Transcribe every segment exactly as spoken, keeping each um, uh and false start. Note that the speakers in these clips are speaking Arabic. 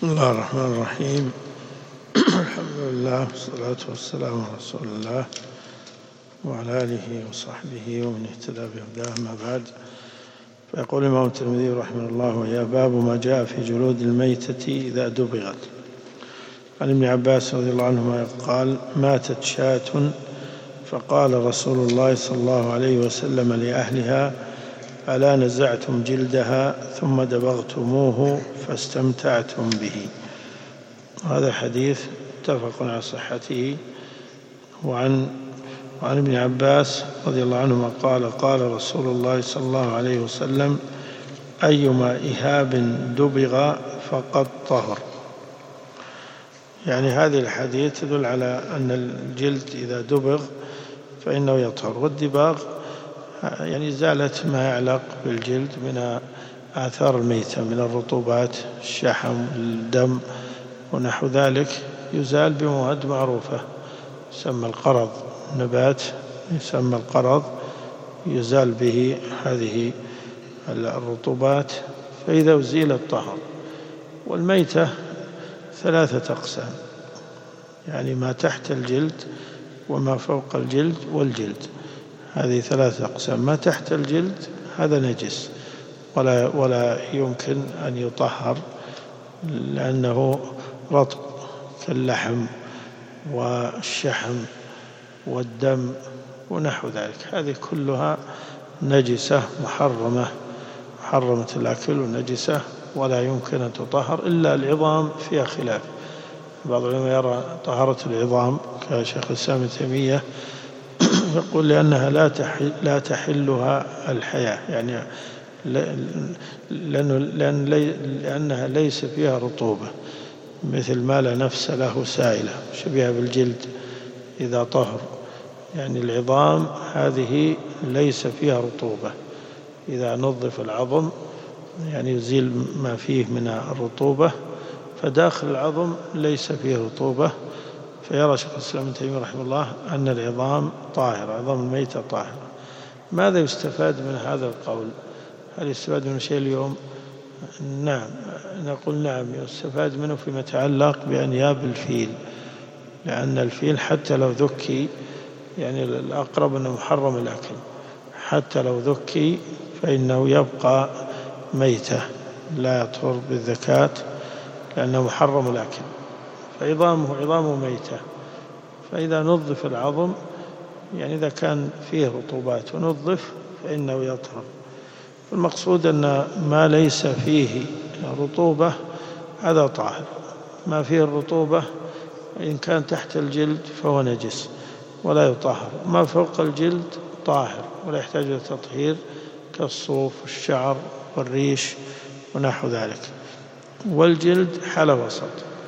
بسم الله الرحمن الرحيم. الحمد لله والصلاة والسلام على رسول الله وعلى آله وصحبه ومن اهتدى بهداه، أما بعد. فيقول الإمام الترمذي رحمه الله: ويا باب ما جاء في جلود الميتة إذا دبغت. عن ابن عباس رضي الله عنهما قال: ماتت شاة فقال رسول الله صلى الله عليه وسلم لأهلها: ألا نزعتم جلدها ثم دبغتموه فاستمتعتم به. هذا حديث متفق على صحته. وعن وعن ابن عباس رضي الله عنهما قال: قال رسول الله صلى الله عليه وسلم: أيما إهاب دبغ فقد طهر. يعني هذه الحديث تدل على أن الجلد إذا دبغ فإنه يطهر. والدباغ يعني إزالة ما يعلق بالجلد من آثار الميتة من الرطوبات، الشحم، الدم ونحو ذلك، يزال بمواد معروفة يسمى القرض، نبات يسمى القرض يزال به هذه الرطوبات، فإذا أزيل الطهر. والميتة ثلاثة أقسام، يعني ما تحت الجلد وما فوق الجلد والجلد، هذه ثلاثة أقسام. ما تحت الجلد هذا نجس ولا, ولا يمكن أن يطهر لأنه رطب كاللحم والشحم والدم ونحو ذلك، هذه كلها نجسة محرمة محرمة الأكل ونجسة ولا يمكن أن تطهر. إلا العظام فيها خلاف، بعض العلماء يرى طهارة العظام كشيخ الإسلام ابن تيمية، يقول لأنها لا تحل لا تحلها الحياة، يعني لأنه لأن لأنها ليس فيها رطوبة، مثل ما لا نفس له سائلة، شبيهة بالجلد إذا طهر. يعني العظام هذه ليس فيها رطوبة، إذا نظف العظم يعني يزيل ما فيه من الرطوبة، فداخل العظم ليس فيه رطوبة. فيرى شيخ الإسلام ابن تيمية رحمه الله أن العظام طاهرة، عظام الميتة طاهرة. ماذا يستفاد من هذا القول؟ هل يستفاد منه شيء اليوم؟ نعم، نقول نعم، يستفاد منه فيما يتعلق بأنياب الفيل، لأن الفيل حتى لو ذكي، يعني الأقرب أنه محرم الأكل، حتى لو ذكي فإنه يبقى ميتة لا يطهر بالذكاة لأنه محرم الأكل، فعظامه عظامه ميتة. فإذا نظف العظم، يعني إذا كان فيه رطوبات ونظف فإنه يطهر. المقصود أن ما ليس فيه رطوبة هذا طاهر، ما فيه الرطوبة إن كان تحت الجلد فهو نجس ولا يطهر، ما فوق الجلد طاهر ولا يحتاج إلى تطهير كالصوف والشعر والريش ونحو ذلك. والجلد حال وسط،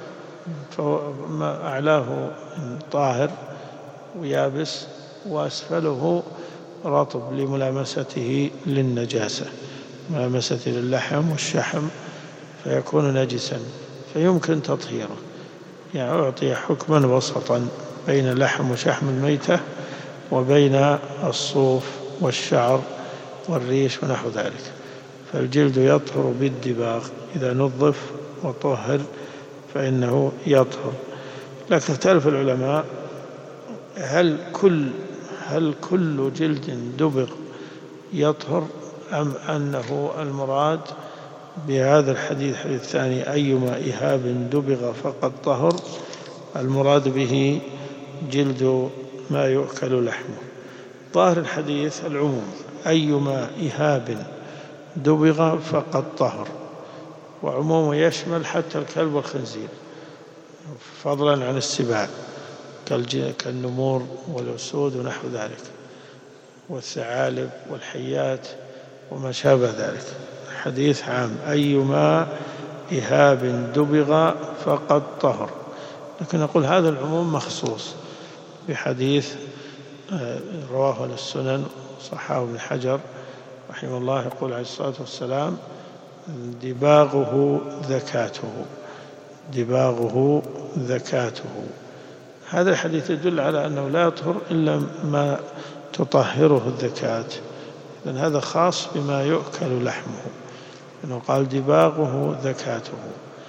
فما أعلاه طاهر ويابس وأسفله رطب لملامسته للنجاسة، ملامسته للحم والشحم، فيكون نجسا فيمكن تطهيره. يعني أعطي حكما وسطا بين اللحم وشحم الميتة وبين الصوف والشعر والريش ونحو ذلك. فالجلد يطهر بالدباغ، إذا نظف وطهر فإنه يطهر. لكن اختلف العلماء هل كل هل كل جلد دبغ يطهر، أم أنه المراد بهذا الحديث الحديث الثاني أيما إهاب دبغ فقد طهر، المراد به جلد ما يؤكل لحمه. ظاهر الحديث العموم، أيما إهاب دبغ فقد طهر، وعمومه يشمل حتى الكلب والخنزير فضلا عن السباع كالنمور والأسود ونحو ذلك، والثعالب والحيات وما شابه ذلك. حديث عام، أيما إهاب دبغ فقد طهر. لكن نقول هذا العموم مخصوص بحديث رواه السنن صححه ابن حجر رحمه الله، يقول عليه الصلاة والسلام: دباغه ذكاته، دباغه ذكاته. هذا الحديث يدل على أنه لا يطهر إلا ما تطهره الذكاة، لأن هذا خاص بما يؤكل لحمه، أنه قال دباغه ذكاته،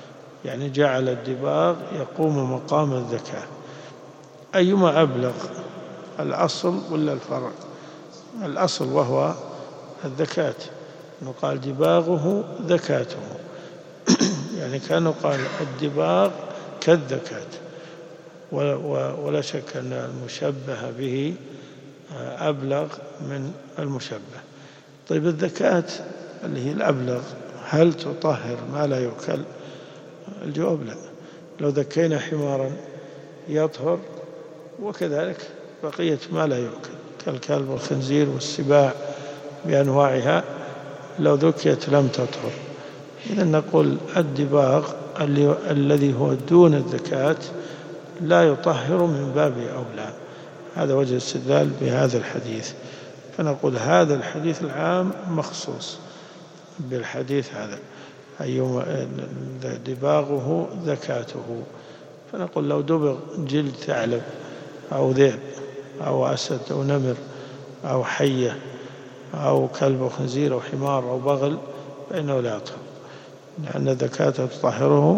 يعني جعل الدباغ يقوم مقام الذكاة. أيما أبلغ، الأصل ولا الفرع؟ الأصل وهو الذكاة، إنه قال دباغه ذكاته، يعني كانوا قال الدباغ كالذكاة، ولا شك أن المشبه به أبلغ من المشبه. طيب الذكاة اللي هي الأبلغ هل تطهر ما لا يؤكل؟ الجواب لا. لو ذكينا حمارا يطهر، وكذلك بقية ما لا يؤكل كالكلب والخنزير والسباع بأنواعها لو ذكيت لم تطهر. إذن نقول الدباغ الذي هو دون الذكاة لا يطهر من باب أولى. هذا وجه الاستدلال بهذا الحديث. فنقول هذا الحديث العام مخصوص بالحديث هذا، أيما دباغه ذكاته. فنقول لو دبغ جلد ثعلب أو ذئب أو أسد أو نمر أو حية أو كلب أو خنزير أو حمار أو بغل فإنه لا يطهر، لأن ذكاته تطهره،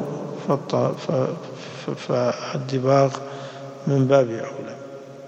فالدباغ من باب أولى.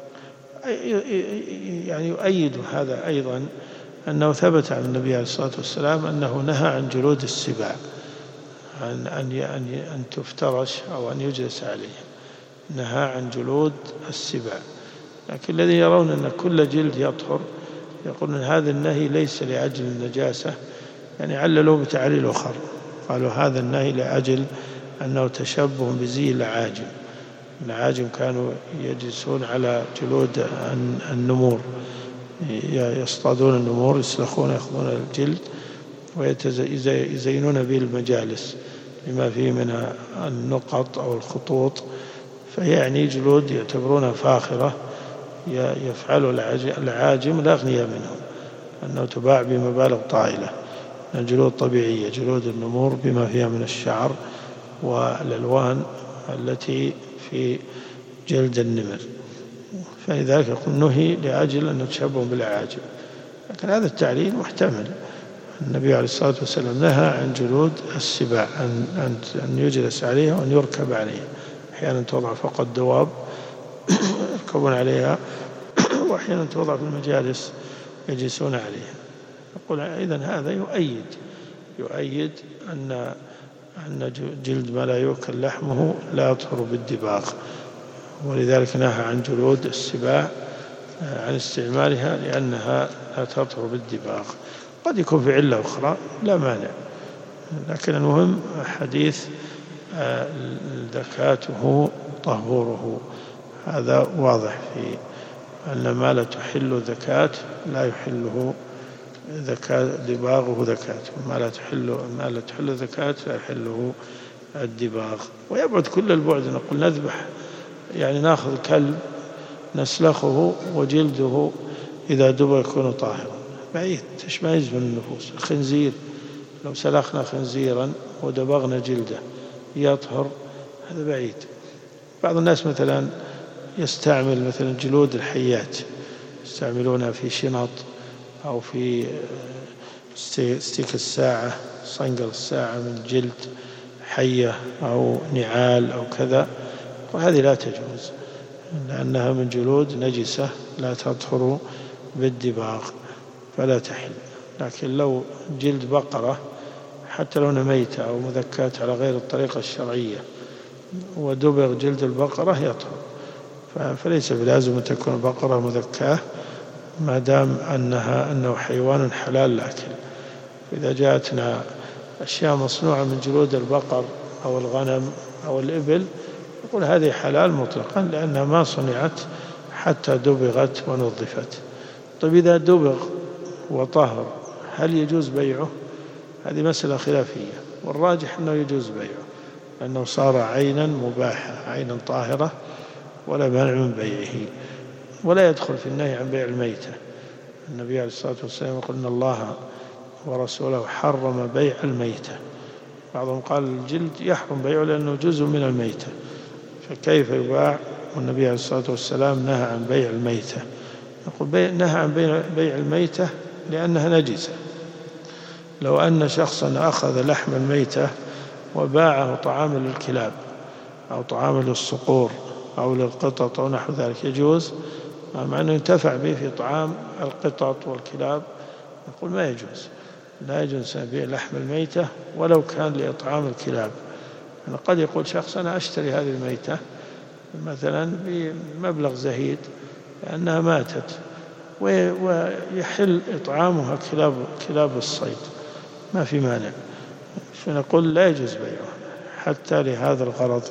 يعني يؤيد هذا أيضا أنه ثبت عن النبي عليه الصلاة والسلام أنه نهى عن جلود السباع، عن أن أن تفترش أو أن يجلس عليها، نهى عن جلود السباع. لكن الذين يرون أن كل جلد يطهر يقولون هذا النهي ليس لأجل النجاسة، يعني عللوا بتعليل آخر، قالوا هذا النهي لأجل أنه تشبه بزي العاجم. العاجم كانوا يجلسون على جلود النمور، يصطادون النمور، يسلخون، يأخذون الجلد ويزينون به المجالس لما فيه من النقط أو الخطوط، فيعني جلود يعتبرونها فاخرة يفعل العاجم الأغنياء منهم، أنه تباع بمبالغ طائلة. الجلود طبيعية، جلود النمور بما فيها من الشعر والألوان التي في جلد النمر، فلذلك يقول نهي لأجل أن تشبه بالأعاجم. لكن هذا التعليل محتمل. النبي عليه الصلاة والسلام نهى عن جلود السباع، أن أن يجلس عليها وأن يركب عليها، أحيانا توضع فوق الدواب يركبون عليها، وأحيانا توضع في المجالس يجلسون عليها. يقول إذن هذا يؤيد يؤيد أن أن جلد ما لا يؤكل لحمه لا يطهر بالدباغ، ولذلك نهى عن جلود السباع عن استعمالها لأنها لا تطهر بالدباغ. قد يكون في علة أخرى لا مانع، لكن المهم حديث ذكاته طهوره، هذا واضح في أن ما لا تحل ذكاة لا يحله ذكاة، دباغه ذكاته، ما لا تحل ما لا تحل ذكاة لا يحله الدباغ. ويبعد كل البعد نقول نذبح، يعني ناخذ كلب نسلخه وجلده إذا دبغ يكون طاهرا، بعيد تشمئز من النفوس. الخنزير لو سلخنا خنزيرا ودبغنا جلده يطهر، هذا بعيد. بعض الناس مثلا يستعمل مثلا جلود الحيات، يستعملونها في شنط أو في ستيك الساعة، صنقل الساعة من جلد حية أو نعال أو كذا، وهذه لا تجوز لأنها من جلود نجسة لا تطهر بالدباغ فلا تحل. لكن لو جلد بقرة حتى لو ميتة أو مذكاة على غير الطريقة الشرعية ودبغ جلد البقرة يطهر، فليس بلازم أن تكون بقرة مذكاة ما دام أنها أنه حيوان حلال الأكل. إذا جاءتنا أشياء مصنوعة من جلود البقر أو الغنم أو الإبل نقول هذه حلال مطلقا لأنها ما صنعت حتى دبغت ونظفت. طيب إذا دبغ وطهر هل يجوز بيعه؟ هذه مسألة خلافية، والراجح أنه يجوز بيعه لأنه صار عينا مباحة، عينا طاهرة ولا مانع من بيعه، ولا يدخل في النهي عن بيع الميتة. النبي عليه الصلاة والسلام يقول إن الله ورسوله حرم بيع الميتة. بعضهم قال الجلد يحرم بيعه لأنه جزء من الميتة، فكيف يباع والنبي عليه الصلاة والسلام نهى عن بيع الميتة؟ يقول نهى عن بيع الميتة لأنها نجسة. لو أن شخصا أخذ لحم الميتة وباعه طعاما للكلاب أو طعاما للصقور أو للقطط أو نحو ذلك يجوز، مع أنه ينتفع به في طعام القطط والكلاب، نقول ما يجوز، لا يجوز بيع لحم الميتة ولو كان لإطعام الكلاب. يعني قد يقول شخص أنا أشتري هذه الميتة مثلا بمبلغ زهيد لأنها ماتت ويحل إطعامها كلاب كلاب الصيد، ما في مانع، فنقول لا يجوز بيعها حتى لهذا الغرض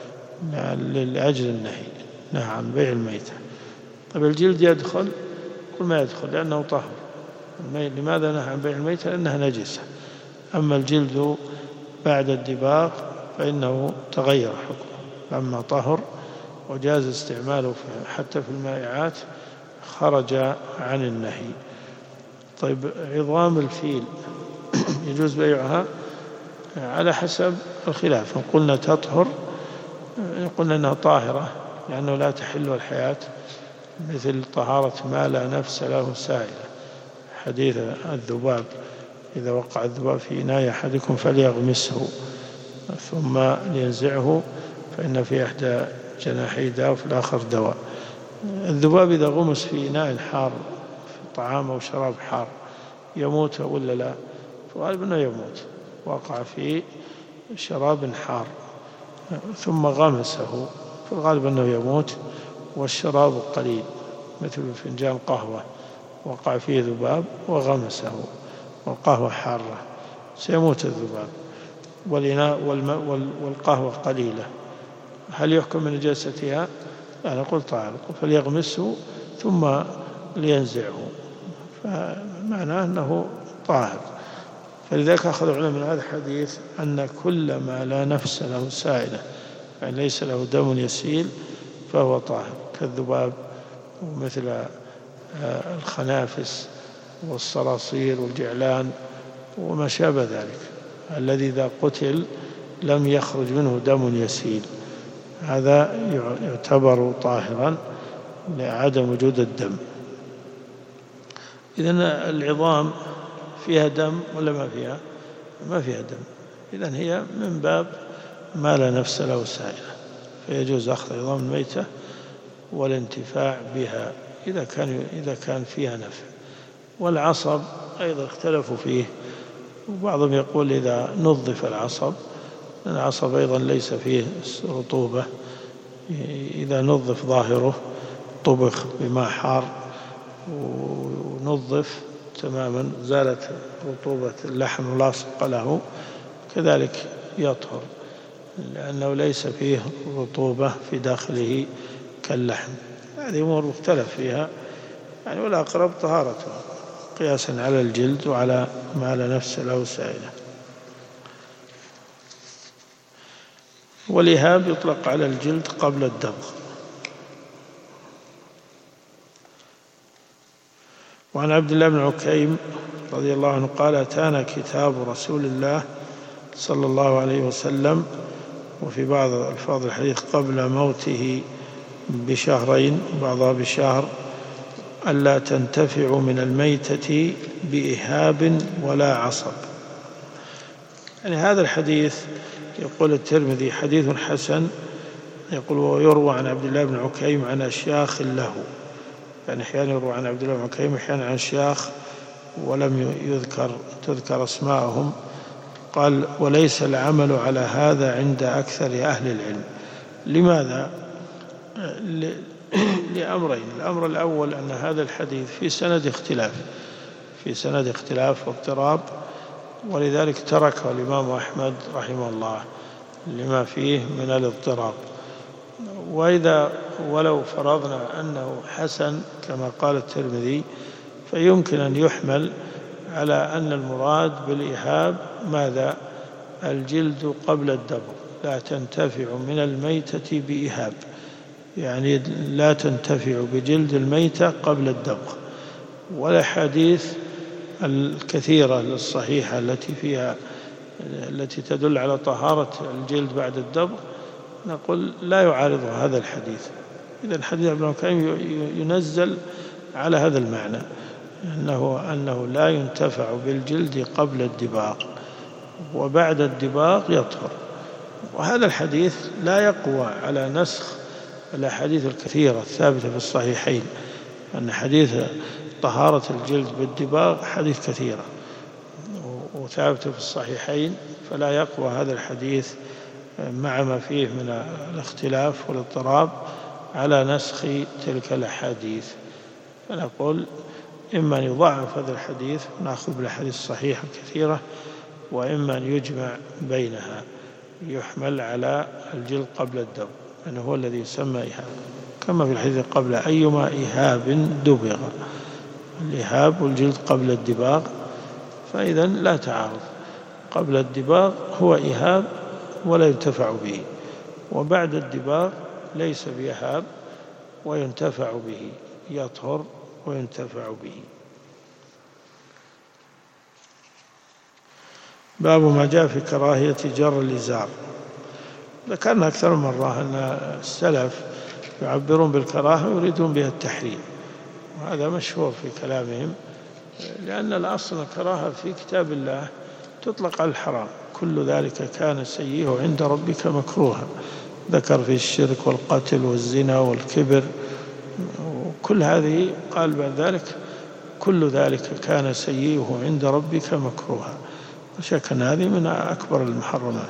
لأجل النهي، نهى عن بيع الميتة. طيب الجلد يدخل؟ كل ما يدخل لأنه طهر. لماذا نهى عن بيع الميتة؟ لأنها نجسة. أما الجلد بعد الدباغ فإنه تغير حكمه، لما طهر وجاز استعماله حتى في المائعات خرج عن النهي. طيب عظام الفيل يجوز بيعها؟ على حسب الخلاف. إن قلنا تطهر، إن قلنا أنها طاهرة لأنه لا تحل الحياة، مثل طهارة ما لا نفس له سائلة، حديث الذباب إذا وقع الذباب في إناء أحدكم فليغمسه ثم لينزعه فإن في إحدى جناحي داء وفي الآخر دواء. الذباب إذا غمس في إناء حار في طعام أو شراب حار يموت ولا لا؟ فغالبا أنه يموت، وقع في شراب حار ثم غمسه في الغالب أنه يموت، والشراب قليل مثل فنجان قهوة وقع فيه ذباب وغمسه والقهوة حارة سيموت الذباب، والإناء والقهوة قليلة، هل يحكم من نجاستها؟ أنا قلت طاهر، فليغمسه ثم لينزعه، فمعناه أنه طاهر. فلذلك أخذ العلماء من هذا الحديث أن كل ما لا نفس له سائلة يعني ليس له دم يسيل فهو طاهر، كالذباب ومثل الخنافس والصراصير والجعلان وما شابه ذلك، الذي إذا قتل لم يخرج منه دم يسيل، هذا يعتبر طاهرا لعدم وجود الدم. إذن العظام فيها دم ولا ما فيها؟ ما فيها دم، إذن هي من باب ما لا نفس له سائلة، فيجوز أخذ عظام الميتة والانتفاع بها إذا كان إذا كان فيها نفع. والعصب أيضا اختلفوا فيه، وبعضهم يقول إذا نظف العصب، العصب أيضا ليس فيه رطوبة، إذا نظف ظاهره طبخ بماء حار ونظف تماما زالت رطوبة اللحم ولاصق له كذلك يطهر، لأنه ليس فيه رطوبة في داخله كاللحم. هذه أمور مختلف فيها يعني، والأقرب طهارته قياسا على الجلد وعلى ما لا نفس له سائلة. والإهاب يطلق على الجلد قبل الدبغ. وعن عبد الله بن عكيم رضي الله عنه قال أتانا كتاب رسول الله صلى الله عليه وسلم، وفي بعض ألفاظ الحديث قبل موته بشهرين بعضها بشهر، ألا تنتفع من الميتة بإهاب ولا عصب. يعني هذا الحديث يقول الترمذي حديث حسن، يقول ويروى عن عبد الله بن عكيم عن أشياخ له، يعني أحيانا يروى عن عبد الله بن عكيم أحيانا عن شياخ ولم يذكر تذكر أسماءهم. قال وليس العمل على هذا عند أكثر أهل العلم. لماذا؟ لأمرين. الأمر الأول أن هذا الحديث في سند اختلاف في سند اختلاف واضطراب، ولذلك تركه الإمام أحمد رحمه الله لما فيه من الاضطراب. وإذا ولو فرضنا أنه حسن كما قال الترمذي، فيمكن أن يحمل على أن المراد بالإهاب ماذا؟ الجلد قبل الدبغ، لا تنتفع من الميتة بإهاب، يعني لا تنتفع بجلد الميتة قبل الدبغ. والأحاديث الكثيرة الصحيحة التي فيها التي تدل على طهارة الجلد بعد الدبغ نقول لا يعارض هذا الحديث. إذا الحديث ابن عكيم ينزل على هذا المعنى، أنه, أنه لا ينتفع بالجلد قبل الدباغ، وبعد الدباغ يطهر. وهذا الحديث لا يقوى على نسخ الأحاديث الكثيرة الثابتة في الصحيحين، أن حديث طهارة الجلد بالدباغ حديث كثيرة وثابتة في الصحيحين، فلا يقوى هذا الحديث مع ما فيه من الاختلاف والاضطراب على نسخ تلك الأحاديث. فنقول إما أن يضعف هذا الحديث ونأخذ بالأحاديث الصحيحة الكثيرة، وإما أن يجمع بينها يحمل على الجلد قبل الدبغ، لأنه هو الذي يسمى إيهاب، كما في الحديث قبل أيما إيهاب دبغ، الإيهاب والجلد قبل الدباغ، فإذا لا تعارض. قبل الدباغ هو إيهاب ولا ينتفع به، وبعد الدباغ ليس بإيهاب وينتفع به، يطهر وينتفع به. باب ما جاء في كراهية جر الإزار. ذكرنا أكثر من مرة أن السلف يعبرون بالكراهة ويريدون بها التحريم، وهذا مشهور في كلامهم، لأن الأصل الكراهة في كتاب الله تطلق على الحرام، كل ذلك كان سيئه عند ربك مكروها، ذكر في الشرك والقتل والزنا والكبر، وكل هذه قال بعد ذلك كل ذلك كان سيئه عند ربك مكروها، وشك أن هذه من أكبر المحرمات.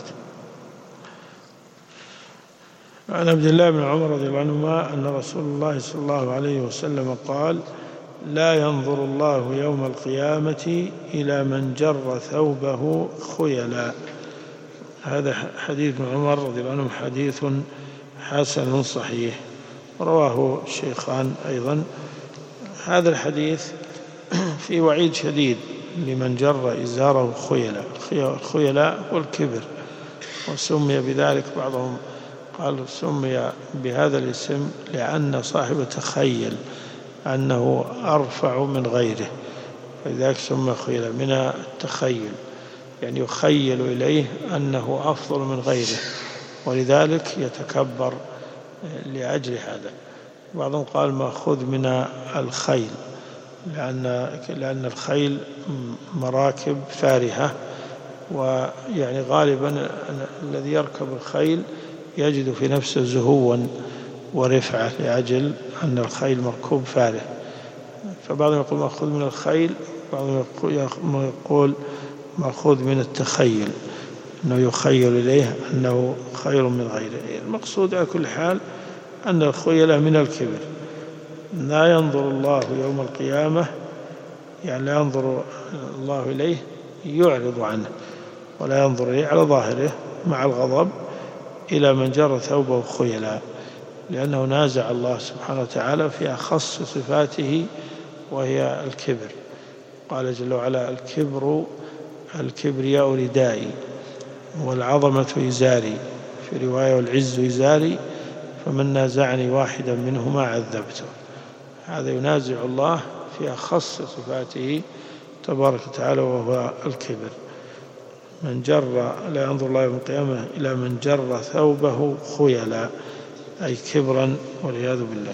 عن عبد الله بن عمر رضي الله عنهما أن رسول الله صلى الله عليه وسلم قال: لا ينظر الله يوم القيامة إلى من جر ثوبه خيلا. هذا حديث ابن عمر رضي الله عنه حديث حسن صحيح، رواه الشيخان أيضا. هذا الحديث في وعيد شديد لمن جر إزاره خيلا. الخيلاء والكبر، وسمي بذلك بعضهم قال سمي بهذا الاسم لأن صاحب تخيل أنه أرفع من غيره، فلذلك سمي خيلا من التخيل، يعني يخيل إليه أنه أفضل من غيره، ولذلك يتكبر لأجل هذا. بعضهم قال مأخوذ من الخيل، لأن لأن الخيل مراكب فارهة، ويعني غالبا الذي يركب الخيل يجد في نفسه زهوا ورفعة لأجل أن الخيل مركوب فاره، فبعضهم يقول مأخوذ من الخيل، بعضهم يقول مأخوذ من التخيل، أنه يخيل إليه أنه خير من غيره. المقصود على كل حال أن الخيل من الكبر. لا ينظر الله يوم القيامة، يعني لا ينظر الله إليه، يعرض عنه ولا ينظر إليه على ظاهره مع الغضب إلى من جر ثوبه خيلا، لأنه نازع الله سبحانه وتعالى في أخص صفاته وهي الكبر. قال جل وعلا: الكبر الكبرياء ردائي والعظمة إزاري، في رواية والعز إزاري، فمن نازعني واحدا منهما عذبته. هذا ينازع الله في أخص صفاته تبارك وتعالى وهو الكبر. من جر لا ينظر الله يوم القيامة إلى من جر ثوبه خيلا، أي كبرا والعياذ بالله.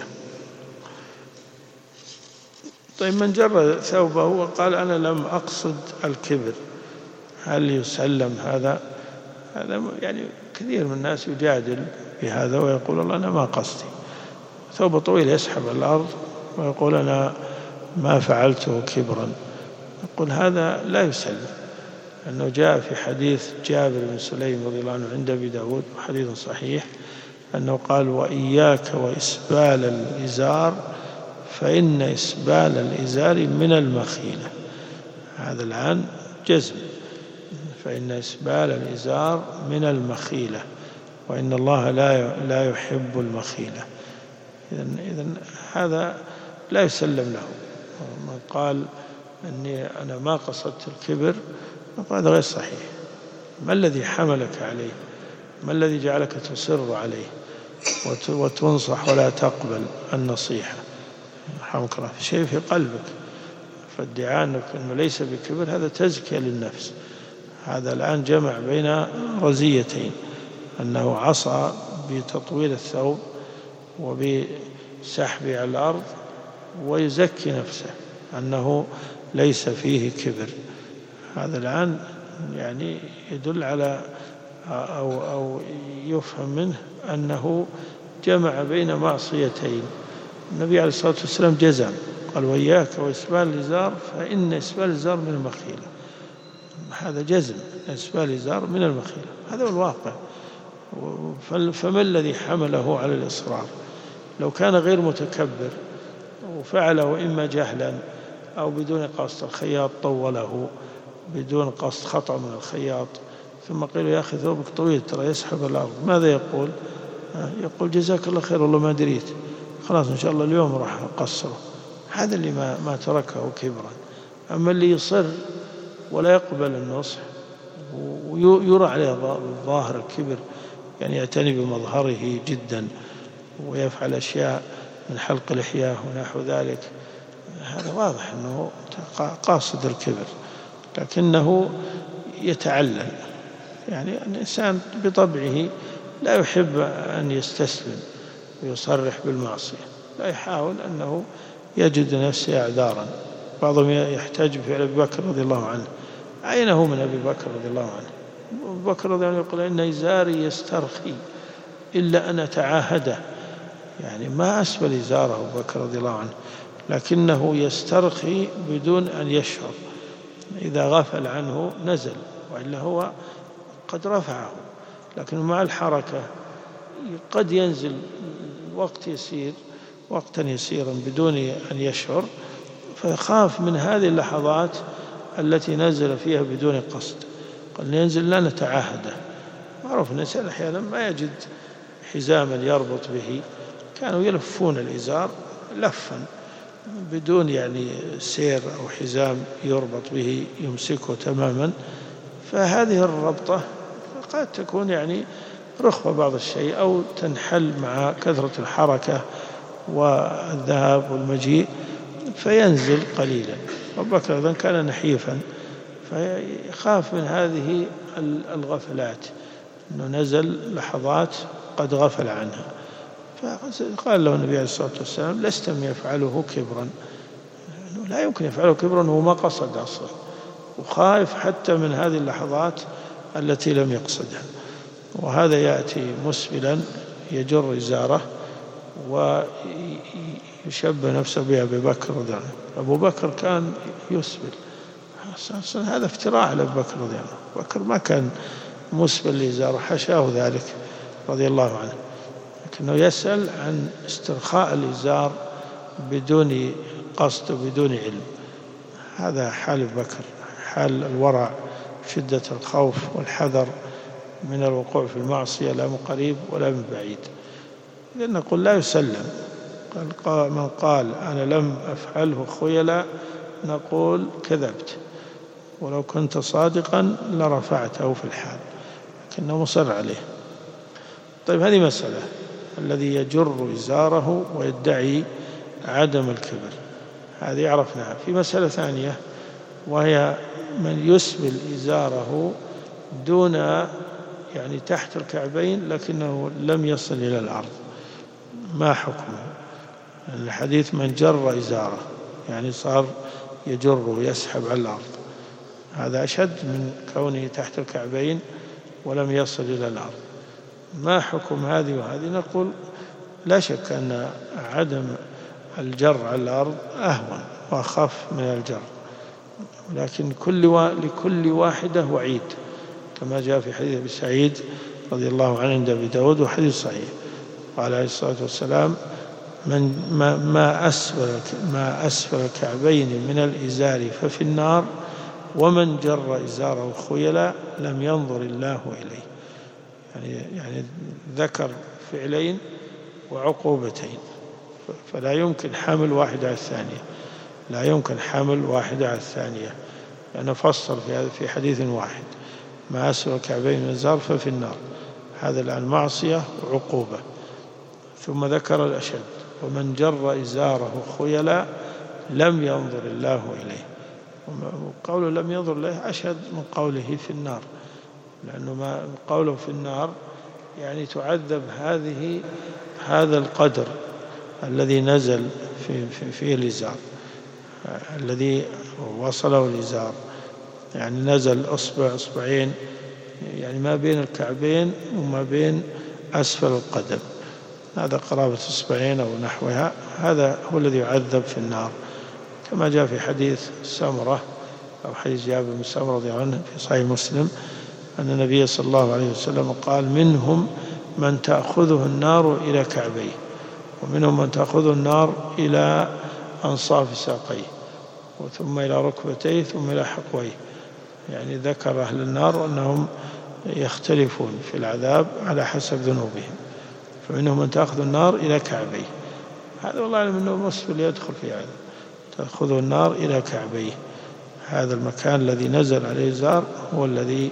طيب، من جر ثوبه وقال أنا لم أقصد الكبر، هل يسلم هذا؟ هذا يعني كثير من الناس يجادل بهذا ويقول الله أنا ما قصدي، ثوب طويل يسحب الأرض ويقول أنا ما فعلته كبرا، يقول هذا لا يسلم، أنه جاء في حديث جابر بن سليم رضي الله عنه عند أبي داود حديث صحيح أنه قال: وإياك وإسبال الإزار فإن إسبال الإزار من المخيلة. هذا الآن جزم، فإن إسبال الإزار من المخيلة، وإن الله لا لا يحب المخيلة. إذن إذن هذا لا يسلم له. من قال أني أنا ما قصدت الكبر، هذا غير صحيح. ما الذي حملك عليه؟ ما الذي جعلك تصر عليه وتنصح ولا تقبل النصيحة؟ رحمك الله، في شيء في قلبك، فادعاء أنه ليس بكبر هذا تزكية للنفس. هذا الآن جمع بين رزيتين، أنه عصى بتطويل الثوب وبسحبه على الأرض، ويزكي نفسه أنه ليس فيه كبر. هذا الآن يعني يدل على أو, أو يفهم منه أنه جمع بين معصيتين. النبي عليه الصلاة والسلام جزم قال وإياك وإسبال الإزار فإن إسبال الإزار من المخيلة. هذا جزم، إسبال الإزار من المخيلة، هذا هو الواقع. فما الذي حمله على الإصرار؟ لو كان غير متكبر وفعله إما جهلا أو بدون قصد، الخياط طوله بدون قصد، خطأ من الخياط، ثم قيل يا أخي ثوبك طويل ترى يسحب الأرض، ماذا يقول؟ يقول جزاك الله خير والله ما دريت، خلاص إن شاء الله اليوم راح أقصره. هذا اللي ما, ما تركه كبرا. أما اللي يصر ولا يقبل النصح ويرى عليه ظاهر الكبر، يعني يعتني بمظهره جدا ويفعل أشياء من حلق لحياه ونحو ذلك، هذا واضح أنه قاصد الكبر، لكنه يتعلل. يعني الإنسان بطبعه لا يحب أن يستسلم ويصرح بالمعصية، لا يحاول أنه يجد نفسه أعذارا. بعضهم يحتاج في أبي بكر رضي الله عنه، أين هو من أبي بكر رضي الله عنه؟ أبي بكر رضي الله عنه يقول إن إزاري يسترخي إلا أن أتعاهده، يعني ما أسفل إزاره أبو بكر رضي الله عنه، لكنه يسترخي بدون أن يشعر، إذا غفل عنه نزل، وإلا هو قد رفعه، لكن مع الحركة قد ينزل وقت يسير وقتا يسيرا بدون أن يشعر، فيخاف من هذه اللحظات التي نزل فيها بدون قصد. قال ينزل لا نتعاهده. معروف أن الإنسان أحيانا ما يجد حزاما يربط به، كانوا يلفون الإزار لفا بدون يعني سير أو حزام يربط به يمسكه تماما، فهذه الربطة قد تكون يعني رخوة بعض الشيء، أو تنحل مع كثرة الحركة والذهاب والمجيء فينزل قليلا. أبو بكر أيضا كان نحيفا، فيخاف من هذه الغفلات، أنه نزل لحظات قد غفل عنها، فقال له النبي عليه الصلاة والسلام لست من يفعله كبرا، لا يمكن يفعله كبرا وهو ما قصد أصلا، وخائف حتى من هذه اللحظات التي لم يقصدها. وهذا يأتي مسبلا يجر إزاره ويشبه نفسه بأبي بكر رضي الله عنه. أبو بكر كان يسبل، هذا افتراء على أبي بكر رضي الله عنه. أبو بكر ما كان مسبل لإزاره، حشاه ذلك رضي الله عنه، لكنه يسأل عن استرخاء الإزار بدون قصد وبدون علم. هذا حال أبي بكر، حال الورع، شدة الخوف والحذر من الوقوع في المعصية، لا من قريب ولا من بعيد. لأن نقول لا يسلم، من قال أنا لم أفعله خيلا نقول كذبت، ولو كنت صادقا لرفعته في الحال، لكنه مصر عليه. طيب هذه مسألة، الذي يجر إزاره ويدعي عدم الكبر، هذه عرفناها. في مسألة ثانية وهي من يسبل إزاره دون يعني تحت الكعبين لكنه لم يصل إلى الأرض، ما حكمه؟ الحديث من جر إزاره يعني صار يجر ويسحب على الأرض، هذا أشد من كونه تحت الكعبين ولم يصل إلى الأرض. ما حكم هذه وهذه؟ نقول لا شك أن عدم الجر على الأرض أهون وأخف من الجر، لكن كل و... لكل واحدة وعيد، كما جاء في حديث أبي سعيد رضي الله عنه عند أبي داود وحديث صحيح، قال عليه الصلاة والسلام من ما, ما أسفل ما أسفل الكعبين من الإزار ففي النار، ومن جر إزاره خيلا لم ينظر الله إليه. يعني يعني ذكر فعلين وعقوبتين، فلا يمكن حمل واحدة على الثانية، لا يمكن حمل واحدة على الثانية، لأنه فصل في هذا في حديث واحد، ما أسفل الكعبين من الإزار ففي النار، هذا الآن معصية وعقوبة، ثم ذكر الأشد ومن جر إزاره خيلا لم ينظر الله إليه. وقوله لم ينظر إليه أشد من قوله في النار، لأنه ما قوله في النار يعني تعذب هذه هذا القدر الذي نزل في في, في الإزار، الذي وصله الإزار، يعني نزل أصبع أصبعين، يعني ما بين الكعبين وما بين أسفل القدم، هذا قرابة أصبعين أو نحوها، هذا هو الذي يعذب في النار، كما جاء في حديث سمرة أو حديث جابر بن سمرة رضي الله عنه في صحيح مسلم أن النبي صلى الله عليه وسلم قال: منهم من تأخذه النار إلى كعبيه، ومنهم من تأخذه النار إلى أنصاف ساقيه، ثم إلى ركبتيه، ثم إلى حقويه. يعني ذكر أهل النار أنهم يختلفون في العذاب على حسب ذنوبهم، فمنهم من تأخذ النار إلى كعبيه، هذا والله أعلم أنه المسلم يدخل في هذا، تأخذه النار إلى كعبيه، هذا المكان الذي نزل عليه الزار هو الذي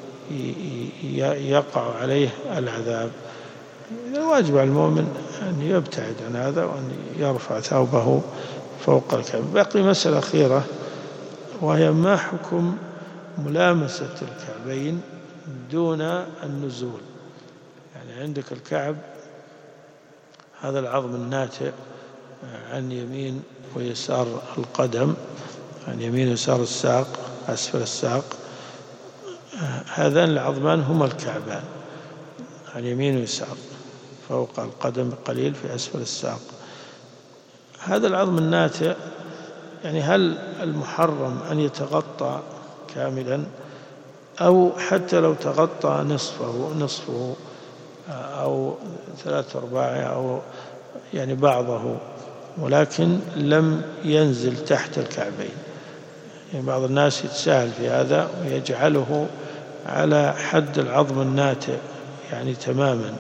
يقع عليه العذاب. الواجب على المؤمن أن يبتعد عن هذا وأن يرفع ثوبه فوق الكعب. باقي مسألة أخيرة، وهي ما حكم ملامسة الكعبين دون النزول؟ يعني عندك الكعب هذا العظم الناتئ عن يمين ويسار القدم، عن يمين ويسار الساق أسفل الساق، هذان العظمان هما الكعبان، عن يمين ويسار فوق القدم قليل في أسفل الساق. هذا العظم الناتئ يعني هل المحرم أن يتغطى كاملا، أو حتى لو تغطى نصفه نصفه أو ثلاث أرباعه أو يعني بعضه، ولكن لم ينزل تحت الكعبين؟ يعني بعض الناس يتساهل في هذا ويجعله على حد العظم الناتئ يعني تماما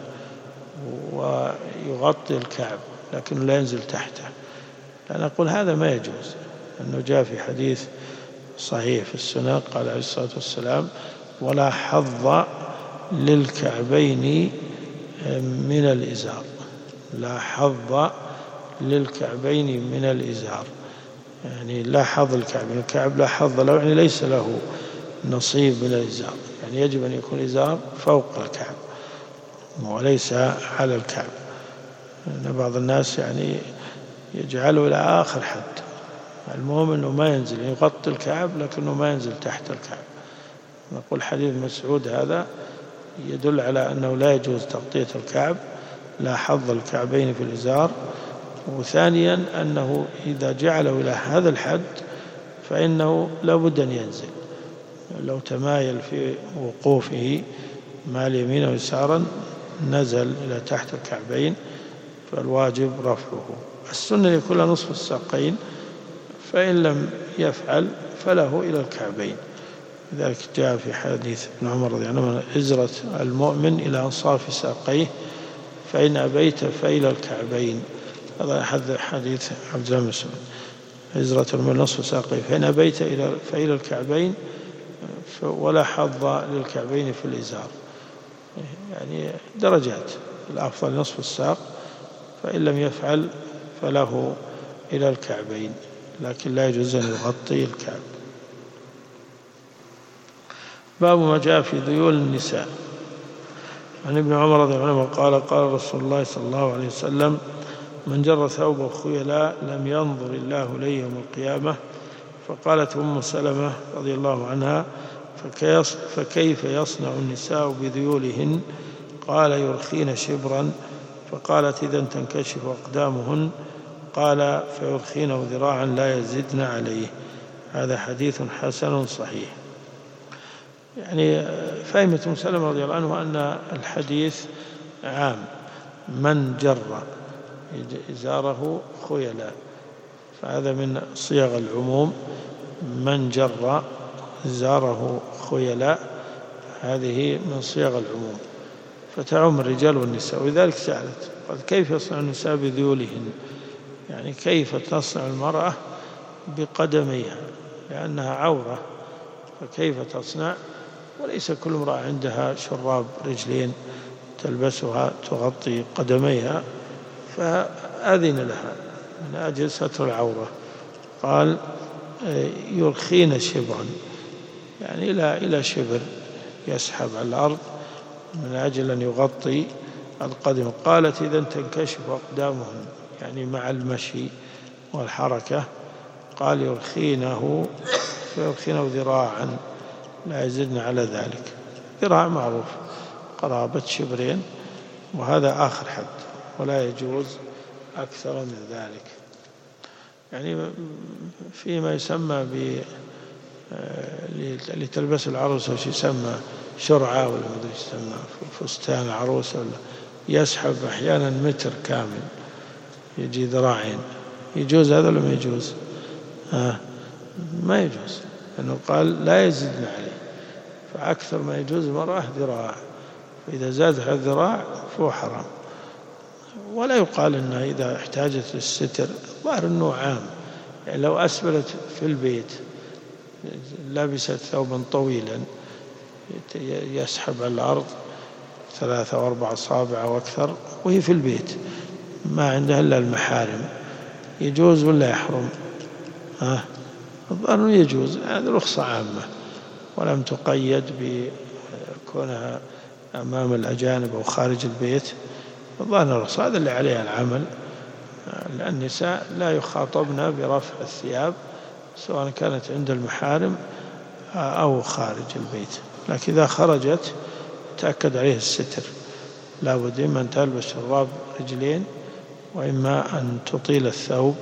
ويغطي الكعب لكنه لا ينزل تحته. أنا أقول هذا ما يجوز، أنه جاء في حديث صحيح في السنة قال عليه الصلاة والسلام: ولا حظ للكعبين من الإزار، لا حظ للكعبين من الإزار، يعني لا حظ الكعب، الكعب لا حظ له، يعني ليس له نصيب من الإزار، يعني يجب أن يكون الإزار فوق الكعب وليس على الكعب. يعني بعض الناس يعني يجعله إلى آخر حد، المهم أنه ما ينزل، يغطي الكعب لكنه ما ينزل تحت الكعب. نقول حديث مسعود هذا يدل على أنه لا يجوز تغطية الكعب، لا حظ الكعبين في الإزار. وثانيا أنه إذا جعله إلى هذا الحد فإنه لا بد أن ينزل، لو تمايل في وقوفه مال يمينه ويسارا نزل إلى تحت الكعبين فالواجب رفعه. السنة يكون له نصف الساقين، فإن لم يفعل فله إلى الكعبين، لذلك جاء في حديث ابن عمر رضي الله عنه: إزرة المؤمن إلى أنصاف ساقيه، فإن أبيت فإلى الكعبين. هذا حديث عبد الله بن مسعود: إزرة المؤمن نصف ساقيه، فإن أبيت إلى فإلى الكعبين، ولا حظ للكعبين في الإزار. يعني درجات، الأفضل نصف الساق، فإن لم يفعل فله إلى الكعبين، لكن لا يجوز أن يغطي الكعب. باب ما جاء في ذيول النساء. عن ابن عمر رضي الله عنه قال: قال رسول الله صلى الله عليه وسلم: من جر ثوبه خيلاء لم ينظر الله إليه يوم القيامة. فقالت أم سلمة رضي الله عنها: فكيف يصنع النساء بذيولهن؟ قال: يرخين شبرا. فقالت: إذا تنكشف أقدامهن. قال: فيرخينه ذراعا لا يزدن عليه. هذا حديث حسن صحيح. يعني فهمت أم سلمة رضي الله عنه أن الحديث عام، من جر إزاره خيلاء، فهذا من صيغ العموم، من جر إزاره خيلاء هذه من صيغ العموم، فتعم الرجال والنساء. ولذلك سألت قال: كيف يصنع النساء بذيولهن؟ يعني كيف تصنع المرأة بقدميها، لأنها عورة، فكيف تصنع؟ وليس كل امرأة عندها شراب رجلين تلبسها تغطي قدميها، فأذن لها من أجل ستر العورة. قال: يرخين شبرا، يعني إلى إلى شبر يسحب على الأرض من أجل أن يغطي القدم. قالت: إذا تنكشف أقدامهن، يعني مع المشي والحركة. قال: يرخينه فيرخينه ذراعا، لا يزدن على ذلك. ذراع معروف قرابة شبرين، وهذا آخر حد، ولا يجوز أكثر من ذلك. يعني فيما يسمى ب اللي تلبس العروسة وش يسمى شرعة ولا ما أدري يسمى فستان عروسة، ولا يسحب أحيانا متر كامل يجي ذراعين، يجوز هذا ولا ما يجوز؟ آه ما يجوز، لأنه قال لا يزدن عليه، فأكثر ما يجوز المرأة ذراع، فإذا زاد هذا الذراع فهو حرام. ولا يقال أنها إذا احتاجت للستر، ظاهر أنه عام، يعني لو أسبلت في البيت لابست ثوبا طويلا يسحب على الأرض ثلاثة أو أربع أصابع وأكثر وهي في البيت ما عندها إلا المحارم، يجوز ولا يحرم؟ ها الظاهر يجوز، هذه رخصة عامة ولم تقيد بكونها أمام الأجانب أو خارج البيت، الظاهر رخصة. هذا اللي عليها العمل، لأن النساء لا يخاطبن برفع الثياب سواء كانت عند المحارم أو خارج البيت، لكن إذا خرجت تأكد عليه الستر، لا بد إما أن تلبس شراب رجلين وإما أن تطيل الثوب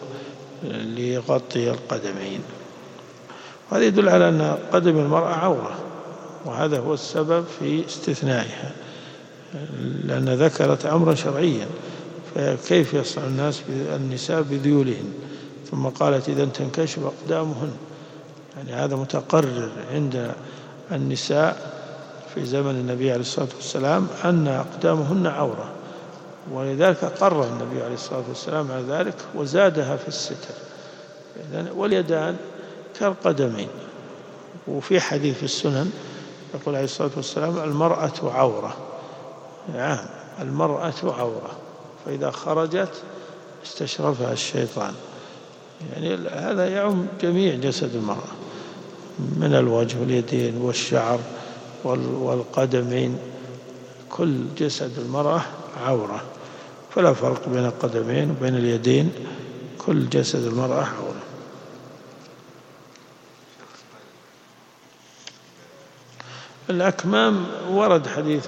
ليغطي القدمين. وهذا يدل على أن قدم المرأة عورة، وهذا هو السبب في استثنائها، لأن ذكرت أمرا شرعيا، فكيف يصنع الناس النساء بذيولهن؟ ثم قالت إذا تنكشف أقدامهن، يعني هذا متقرر عند النساء في زمن النبي عليه الصلاة والسلام أن أقدامهن عورة، ولذلك قرر النبي عليه الصلاة والسلام على ذلك وزادها في الستر. واليدان كالقدمين. وفي حديث السنن يقول عليه الصلاة والسلام المرأة عورة، يعني المرأة عورة، فإذا خرجت استشرفها الشيطان. يعني هذا يعم جميع جسد المرأة من الوجه واليدين والشعر والقدمين، كل جسد المرأة عورة، فلا فرق بين القدمين وبين اليدين، كل جسد المرأة عورة. الأكمام ورد حديث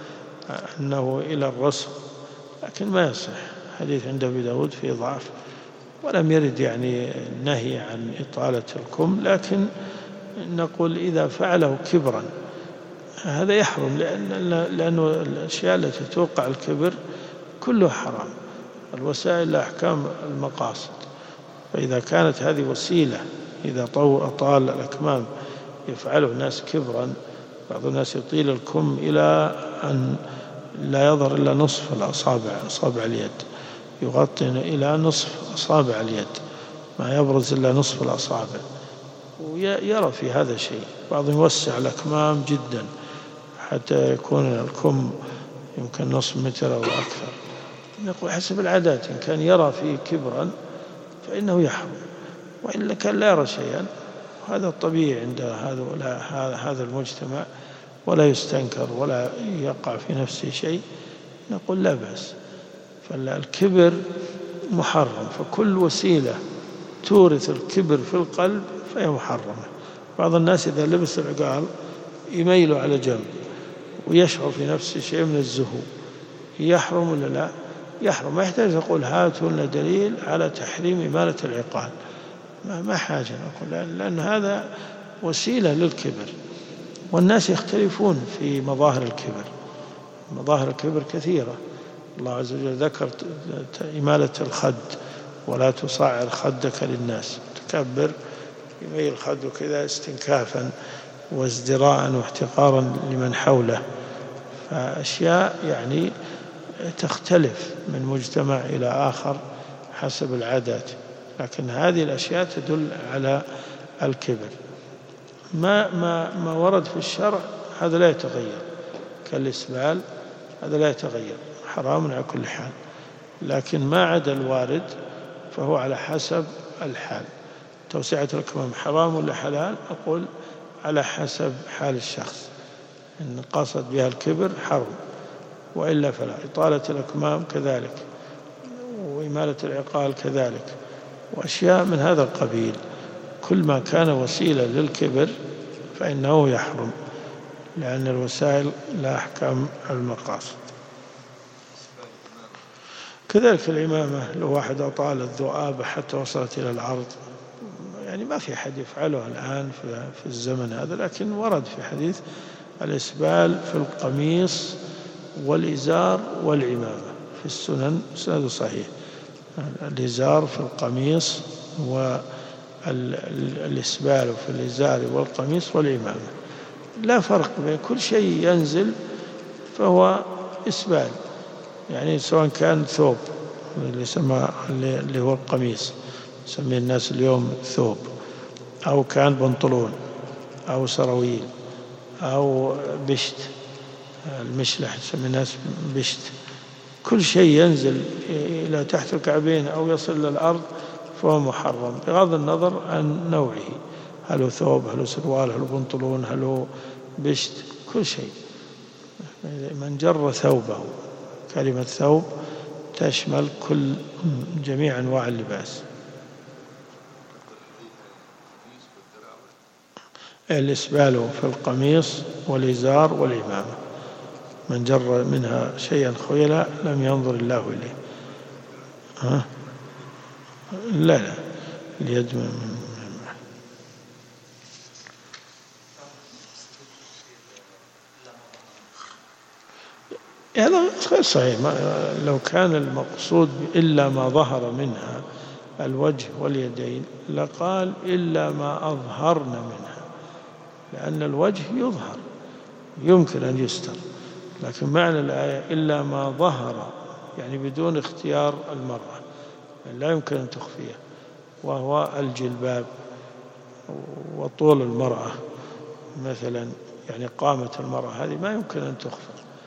أنه إلى الرسغ، لكن ما يصح، حديث عند أبي داود فيه ضعف، ولم يرد يعني نهي عن إطالة الكم، لكن نقول إذا فعله كبرا هذا يحرم، لأن لأنه الأشياء التي توقع الكبر كله حرام، الوسائل أحكام المقاصد، فإذا كانت هذه وسيلة، إذا طال الأكمام يفعله الناس كبرا، بعض الناس يطيل الكم إلى أن لا يظهر إلا نصف الأصابع، أصابع اليد، يغطي إلى نصف أصابع اليد، ما يبرز إلا نصف الأصابع، ويرى في هذا شيء. بعضهم يوسع الأكمام جدا حتى يكون الكم يمكن نصف متر أو أكثر، نقول حسب العادات، إن كان يرى فيه كبرا فإنه يحرم، وإلا كان لا يرى شيئا، هذا الطبيعي عند هذا هذا المجتمع، ولا يستنكر ولا يقع في نفسه شيء، نقول لا بأس. فالكبر محرم، فكل وسيلة تورث الكبر في القلب فهي محرمة. بعض الناس إذا لبس العقال يميل على جنب ويشعر في نفسه شيء من الزهو، يحرم ولا لا؟ يحرم، ما يحتاج يقول هاتوا لنا دليل على تحريم إمالة العقال، ما حاجة نقول، لأن هذا وسيلة للكبر، والناس يختلفون في مظاهر الكبر، مظاهر الكبر كثيرة. الله عز وجل ذكر إمالة الخد، ولا تصعر خدك للناس، تكبر يميل خده كذا استنكافا وازدراء واحتقارا لمن حوله، فأشياء يعني تختلف من مجتمع إلى آخر حسب العادات، لكن هذه الأشياء تدل على الكبر. ما, ما, ما ورد في الشرع هذا لا يتغير، كالإسبال هذا لا يتغير، حرام على كل حال، لكن ما عدا الوارد فهو على حسب الحال. توسعة الأكمام حرام ولا حلال؟ أقول على حسب حال الشخص، إن قصد بها الكبر حرم، وإلا فلا. إطالة الأكمام كذلك، وإمالة العقال كذلك، وأشياء من هذا القبيل، كل ما كان وسيلة للكبر فإنه يحرم، لأن الوسائل لا أحكام المقاصد. كذلك العمامة، لو واحد أطال الذؤابة حتى وصلت إلى العرض، يعني ما في أحد يفعله الآن في الزمن هذا، لكن ورد في حديث الإسبال في القميص والإزار والعمامة في السنن، سند صحيح، الإزار في القميص والإسبال في الإزار والقميص والعمامة، لا فرق بين كل شيء ينزل فهو إسبال، يعني سواء كان ثوب اللي يسمى اللي هو القميص يسميه الناس اليوم ثوب، أو كان بنطلون أو سراويل أو بشت، المشلح يسميه الناس بشت، كل شيء ينزل إلى تحت الكعبين أو يصل إلى الأرض فهو محرم بغض النظر عن نوعه، هل هو ثوب، هل هو سروال، هل هو بنطلون، هل هو بشت، كل شيء. من جر ثوبه، كلمة ثوب تشمل كل جميع أنواع اللباس. الإسبال في القميص والإزار والعمامة، من جر منها شيئا خيلا لم ينظر الله إليه. ها؟ لا لا اليد من هذا غير صحيح. لو كان المقصود إلا ما ظهر منها الوجه واليدين لقال إلا ما أظهرن منها، لأن الوجه يظهر يمكن أن يستر، لكن معنى الآية إلا ما ظهر يعني بدون اختيار المرأة، يعني لا يمكن أن تخفيه، وهو الجلباب وطول المرأة مثلا، يعني قامة المرأة هذه ما يمكن أن تخفى،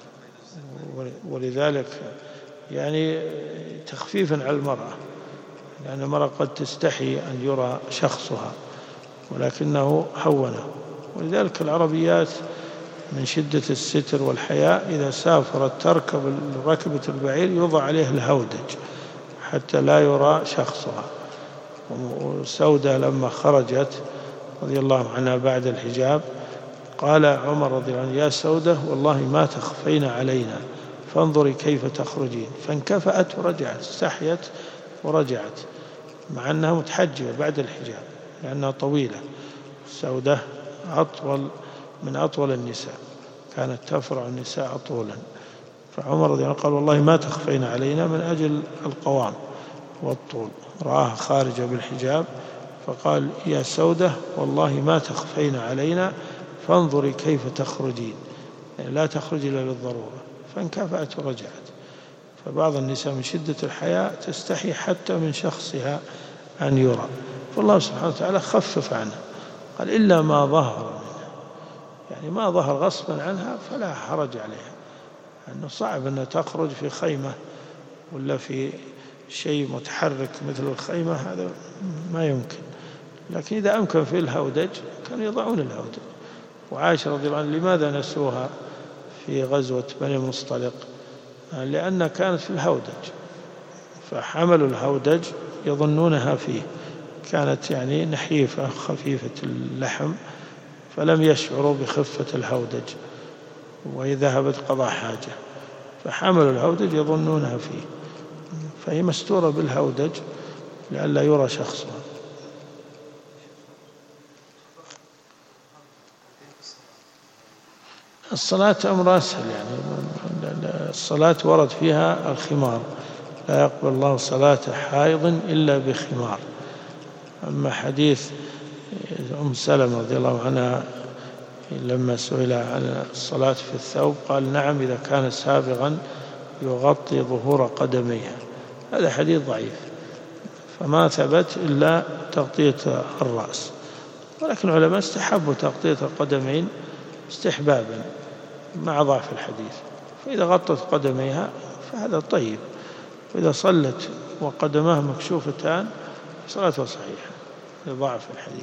ولذلك يعني تخفيفا على المرأة، لأن المرأة قد تستحي أن يرى شخصها ولكنه هونه. ولذلك العربيات من شدة الستر والحياء إذا سافرت تركب ركبة البعير يوضع عليه الهودج حتى لا يرى شخصها. وسودة لما خرجت رضي الله عنها بعد الحجاب قال عمر رضي الله عنه: يا سودة والله ما تخفين علينا فانظري كيف تخرجين، فانكفأت ورجعت، استحيت ورجعت، مع أنها متحجبة بعد الحجاب لأنها طويلة. سودة أطول من أطول النساء، كانت تفرع النساء طولا، فعمر رضي الله عنه قال: والله ما تخفين علينا، من أجل القوام والطول، رآها خارجة بالحجاب فقال: يا سودة والله ما تخفين علينا فانظري كيف تخرجين، يعني لا تخرج إلا للضرورة، فانكفأت ورجعت. فبعض النساء من شدة الحياء تستحي حتى من شخصها أن يرى، فالله سبحانه وتعالى خفف عنها، قال: إلا ما ظهر منها، يعني ما ظهر غصبا عنها فلا حرج عليها، أنه صعب أن تخرج في خيمة ولا في شيء متحرك مثل الخيمة، هذا ما يمكن، لكن إذا أمكن في الهودج كانوا يضعون الهودج. وعائشة رضي الله عنها لماذا نسوها في غزوة بني المصطلق؟ لأنها كانت في الهودج، فحملوا الهودج يظنونها فيه، كانت يعني نحيفة خفيفة اللحم، فلم يشعروا بخفة الهودج، وإذا ذهبت قضاء حاجة فحملوا الهودج يظنونها فيه، فهي مستورة بالهودج لئلا يرى شخصها. الصلاة أمر أسهل، يعني الصلاة ورد فيها الخمار، لا يقبل الله صلاة حائض إلا بخمار. أما حديث أم سلمة رضي الله عنها لما سئل عن الصلاة في الثوب قال: نعم إذا كان سابغا يغطي ظهور قدميها، هذا حديث ضعيف، فما ثبت إلا تغطية الرأس، ولكن العلماء استحبوا تغطية القدمين استحبابا مع ضعف الحديث، فإذا غطت قدميها فهذا طيب، وإذا صلت وقدماه مكشوفتان صلاته صحيحة لضعف الحديث.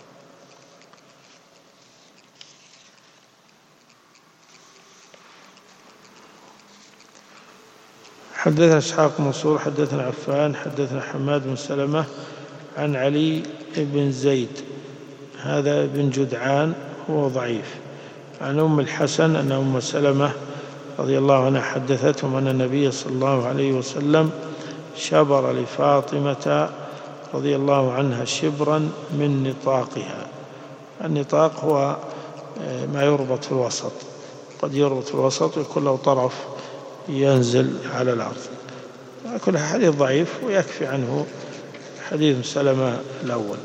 حدثنا إسحاق منصور حدثنا عفان حدثنا حماد بن سلمة عن علي بن زيد، هذا بن جدعان هو ضعيف. عن أم الحسن أن أم سلمة رضي الله عنها حدثتهم أن النبي صلى الله عليه وسلم شبر لفاطمة رضي الله عنها شبرا من نطاقها. النطاق هو ما يربط في الوسط، قد يربط في الوسط ويكون له طرف ينزل على الأرض. كل حديث ضعيف ويكفي عنه حديث سلمة الأول.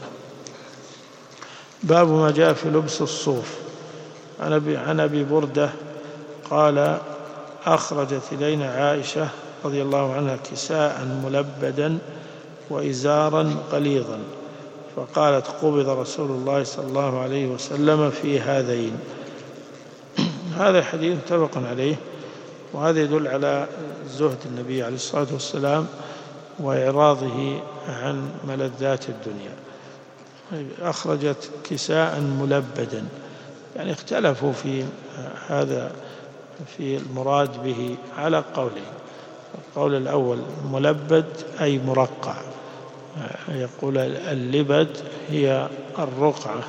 باب ما جاء في لبس الصوف. عن أبي بردة قال أخرجت إلينا عائشة رضي الله عنها كساء ملبدا وإزارا غليظا، فقالت قبض رسول الله صلى الله عليه وسلم في هذين. هذا حديث متفق عليه، وهذا يدل على زهد النبي عليه الصلاة والسلام وإعراضه عن ملذات الدنيا. أخرجت كساء ملبدا، يعني اختلفوا في هذا في المراد به على قولين. القول الأول ملبد أي مرقع، يقول اللبد هي الرقعة،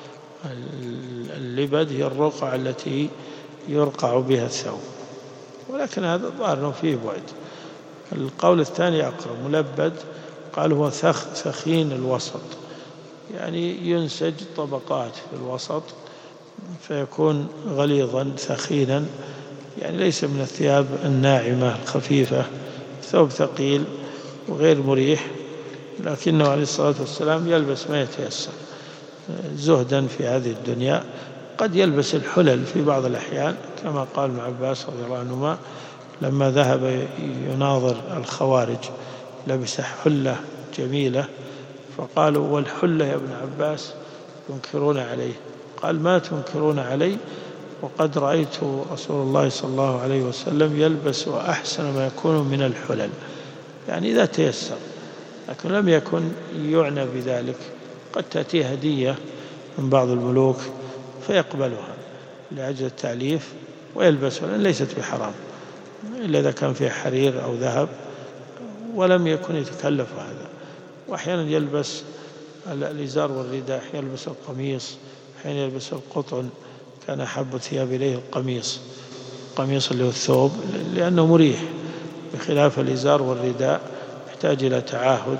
اللبد هي الرقعة التي يرقع بها الثوب، ولكن هذا ظاهر فيه بعد. القول الثاني أقرب، ملبد قال هو ثخ ثخين الوسط، يعني ينسج طبقات في الوسط فيكون غليظا ثخينا، يعني ليس من الثياب الناعمة الخفيفة، ثوب ثقيل وغير مريح، لكنه عليه الصلاة والسلام يلبس ما يتيسر زهدا في هذه الدنيا. قد يلبس الحلل في بعض الأحيان، كما قال ابن عباس رضي الله عنهما لما ذهب يناظر الخوارج لبس حلة جميلة، فقالوا والحلة يا ابن عباس ينكرون عليه، قال ما تنكرون علي وقد رأيت رسول الله صلى الله عليه وسلم يلبس أحسن ما يكون من الحلل، يعني إذا تيسر، لكن لم يكن يعنى بذلك. قد تأتي هدية من بعض الملوك فيقبلها لأجل التأليف ويلبسها، لأن ليست بحرام إلا إذا كان فيها حرير أو ذهب ولم يكن يتكلف هذا. وأحيانا يلبس الإزار والرداء، يلبس القميص، أحيانا يلبس القطن، كان أحب الثياب إليه القميص، القميص اللي هو الثوب لأنه مريح، بخلاف الإزار والرداء يحتاج إلى تعاهد،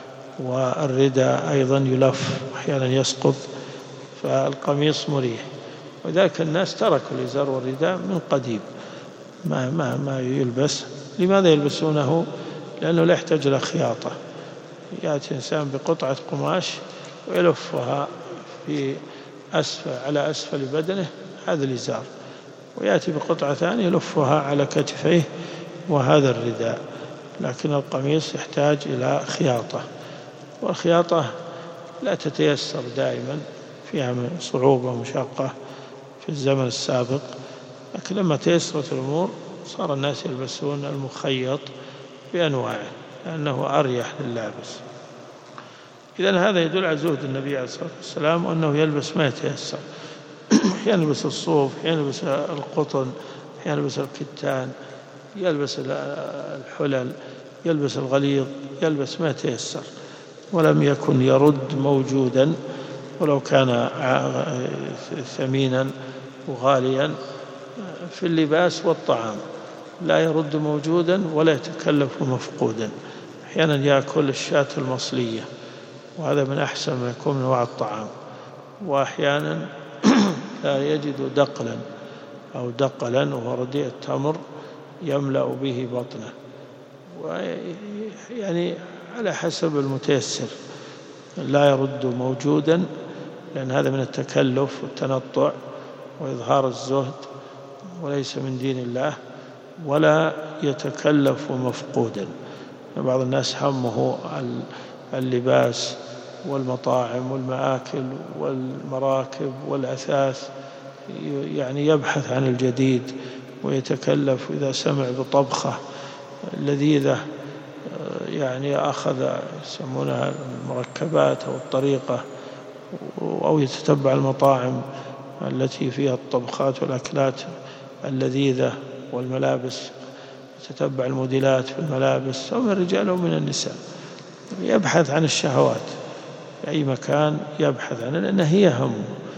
والرداء أيضا يلف أحيانا يسقط، فالقميص مريح. وذلك الناس تركوا الإزار والرداء من قديم ما, ما, ما يلبس. لماذا يلبسونه؟ لأنه لا يحتاج إلى خياطة، يأتي إنسان بقطعة قماش ويلفها في أسفل على أسفل بدنه، هذا الإزار، ويأتي بقطعة ثانية يلفها على كتفيه، وهذا الرداء. لكن القميص يحتاج إلى خياطة، والخياطة لا تتيسر دائما، فيها صعوبة ومشقة في الزمن السابق، لكن لما تيسرت الأمور صار الناس يلبسون المخيط بأنواعه لأنه أريح لللابس. إذن هذا يدل على زهد النبي عليه الصلاة والسلام، وأنه يلبس ما يتيسر، يلبس الصوف، يلبس القطن، يلبس الكتان، يلبس الحلل، يلبس الغليظ، يلبس ما يتيسر، ولم يكن يرد موجودا ولو كان ثمينا وغاليا في اللباس والطعام، لا يرد موجودا ولا يتكلف مفقودا. أحيانا يأكل الشاة المصلية وهذا من أحسن ما يكون من نوع الطعام، وأحيانا لا يجد دقلا أو دقلا وهو رديء التمر يملأ به بطنه، يعني على حسب المتيسر، لا يرد موجودا، لأن هذا من التكلف والتنطع وإظهار الزهد وليس من دين الله، ولا يتكلف مفقودا. بعض الناس همه اللباس والمطاعم والمآكل والمراكب والأثاث، يعني يبحث عن الجديد ويتكلف، إذا سمع بطبخة لذيذة يعني أخذ يسمونها المركبات أو الطريقة، أو يتتبع المطاعم التي فيها الطبخات والأكلات اللذيذة والملابس، يتتبع الموديلات في الملابس، أو من الرجال أو من النساء، يبحث عن الشهوات في أي مكان، يبحث عنها لأنها هي همه،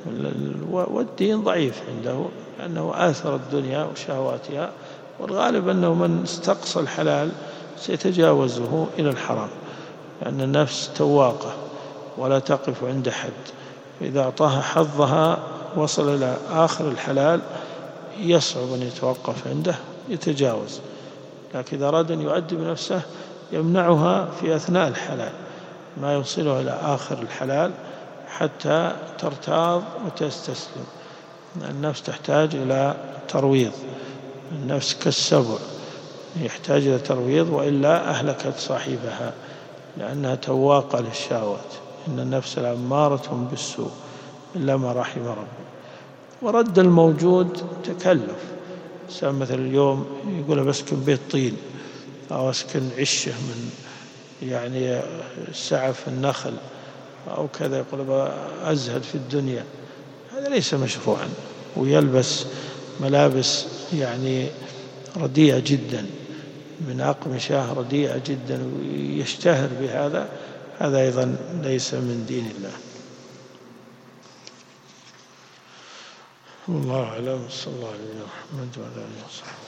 والدين ضعيف عنده لأنه آثر الدنيا وشهواتها، والغالب أنه من استقصى الحلال سيتجاوزه إلى الحرام، لأن النفس تواقة ولا تقف عند حد، إذا أعطاها حظها وصل إلى آخر الحلال يصعب أن يتوقف عنده، يتجاوز. لكن إذا أراد أن يؤدب نفسه يمنعها في أثناء الحلال ما يوصلها إلى آخر الحلال حتى ترتاض وتستسلم. النفس تحتاج إلى ترويض، النفس كالسبع يحتاج إلى ترويض، وإلا أهلكت صاحبها لأنها تواقة للشهوات. إن النفس لأمارة بالسوء إلا ما رحم ربي. ورد الموجود تكلف، مثل اليوم يقول بسكن بيت طين أو أسكن عشة من يعني سعف النخل أو كذا، يقول أزهد في الدنيا، هذا ليس مشروعا. ويلبس ملابس يعني رديئة جدا من أقمشة رديئة جدا ويشتهر بهذا، هذا أيضا ليس من دين الله. والله أعلم. صلى الله عليه وسلم.